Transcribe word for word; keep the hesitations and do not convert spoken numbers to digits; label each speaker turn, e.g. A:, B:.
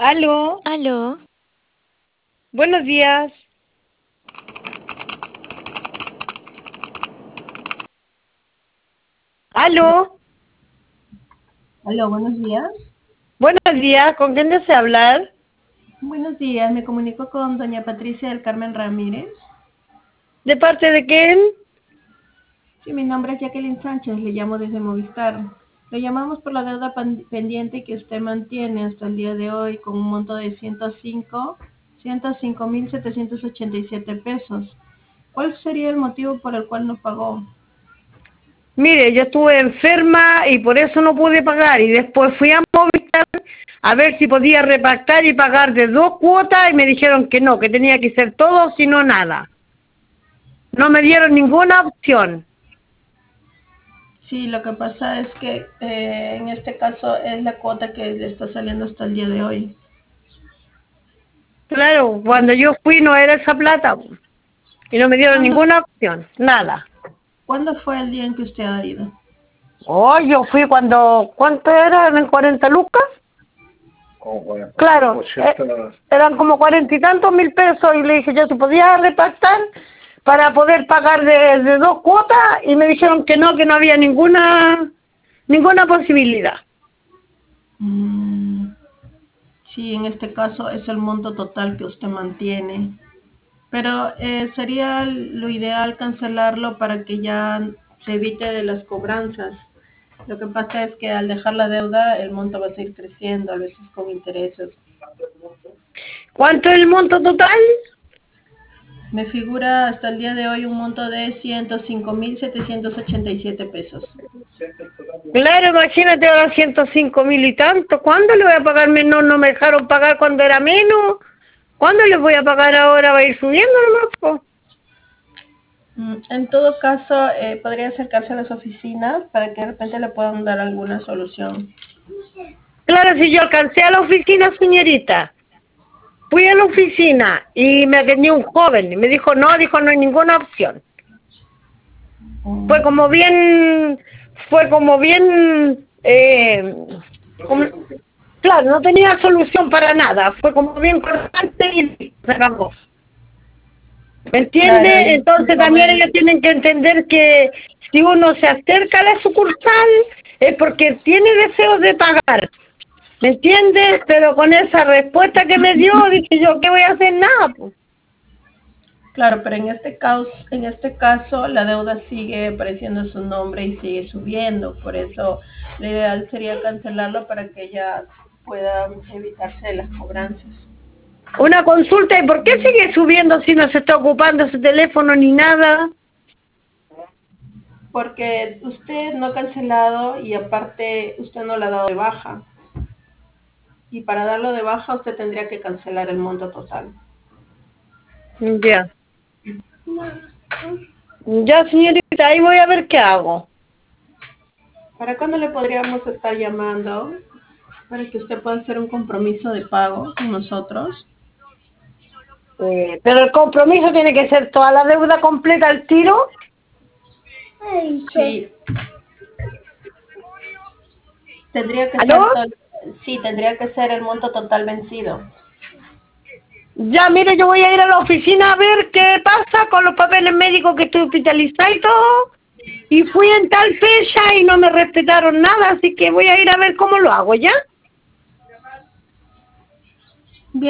A: Aló,
B: Aló,
A: buenos días. Aló,
C: Aló, buenos días.
A: buenos días. ¿Con quién desea hablar?
C: Buenos días, me comunico con doña Patricia del Carmen Ramírez.
A: ¿De parte de quién?
C: Sí, mi nombre es Jacqueline Sánchez, le llamo desde Movistar. Lo llamamos por la deuda pan- pendiente que usted mantiene hasta el día de hoy con un monto de ciento cinco, ciento cinco mil setecientos ochenta y siete pesos. ¿Cuál sería el motivo por el cual no pagó?
A: Mire, yo estuve enferma y por eso no pude pagar. Y después fui a Movistar a ver si podía repactar y pagar de dos cuotas y me dijeron que no, que tenía que ser todo, si no nada. No me dieron ninguna opción.
C: Sí, lo que pasa es que eh, en este caso es la cuota que le está saliendo hasta el día de hoy.
A: Claro, cuando yo fui no era esa plata po, y no me dieron
C: ¿Cuándo,
A: ninguna opción, nada.
C: ¿Cuándo fue el día en que usted ha ido?
A: Oh, yo fui cuando, ¿cuánto eran? ¿En cuarenta lucas? Claro, eh, eran como cuarenta y tantos mil pesos y le dije yo si podía repactar para poder pagar de, de dos cuotas y me dijeron que no, que no había ninguna ninguna posibilidad.
C: Mm, sí, en este caso es el monto total que usted mantiene. Pero eh, sería lo ideal cancelarlo para que ya se evite de las cobranzas. Lo que pasa es que al dejar la deuda el monto va a seguir creciendo, a veces con intereses.
A: ¿Cuánto es el monto total?
C: Me figura hasta el día de hoy un monto de ciento cinco mil setecientos ochenta y siete pesos.
A: Claro, imagínate ahora ciento cinco mil y tanto. ¿Cuándo le voy a pagar menos? No me dejaron pagar cuando era menos. ¿Cuándo les voy a pagar ahora? Va a ir subiendo nomás, po.
C: Mm, En todo caso, eh, podría acercarse a las oficinas para que de repente le puedan dar alguna solución.
A: Claro, si yo alcancé a la oficina, señorita. Fui a la oficina y me atendió un joven y me dijo, no, dijo, no hay ninguna opción. Fue
C: Mm,
A: como bien, fue como bien, eh, como- claro, no tenía solución para nada, fue como bien cortante y se acabó. ¿Me
C: Claro,
A: entiende?
C: y el
A: Entonces también
C: joven,
A: ellos tienen que entender que si uno se acerca a la sucursal es porque tiene deseos de pagar. ¿Me entiendes? Pero con esa respuesta que me dio, dije yo, ¿qué voy a hacer? Nada, pues.
C: claro, pero en este caso, en este caso la deuda sigue apareciendo en su nombre y sigue subiendo, por eso lo ideal sería cancelarlo para que ya pueda evitarse las cobranzas.
A: Una consulta, ¿y por qué sigue subiendo si no se está ocupando su teléfono ni nada?
C: Porque usted no ha cancelado y aparte usted no la ha dado de baja. Y para darlo de baja usted tendría que cancelar el monto total.
A: Ya, ya señorita, ahí voy a ver qué hago.
C: ¿Para cuándo le podríamos estar llamando para que usted pueda hacer un compromiso de pago con nosotros?
A: Eh, pero el compromiso tiene que ser toda la deuda completa al tiro.
C: Sí, tendría que
A: ¿Aló?
C: ser to- sí, tendría que ser el monto total vencido.
A: Ya, mire, yo voy a ir a la oficina a ver qué pasa con los papeles médicos que estoy hospitalizada y todo. Y fui en tal fecha y no me respetaron nada, así que voy a ir a ver cómo lo hago, ¿ya?